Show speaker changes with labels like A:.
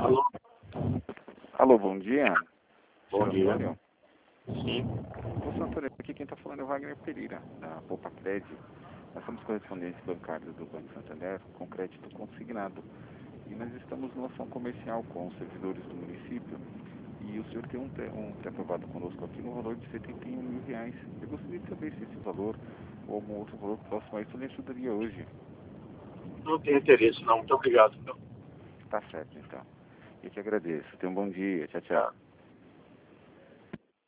A: Alô?
B: Alô, bom dia.
A: Bom
B: Senhor
A: dia.
B: Antônio.
A: Sim.
B: Ô, senhor Antônio, aqui quem está falando é o Wagner Pereira, da Poupa Crédito. Nós somos correspondentes bancários do Banco Santander com crédito consignado. E nós estamos numa ação comercial com os servidores do município. E o senhor tem um pré-aprovado conosco aqui no valor de R$ 71 mil. Eu gostaria de saber se esse valor ou algum outro valor próximo a isso lhe ajudaria hoje.
A: Não tenho interesse, não. Muito obrigado.
B: Tá certo, então. Eu que agradeço. Tenha um bom dia. Tchau,
A: Tá.
B: tchau.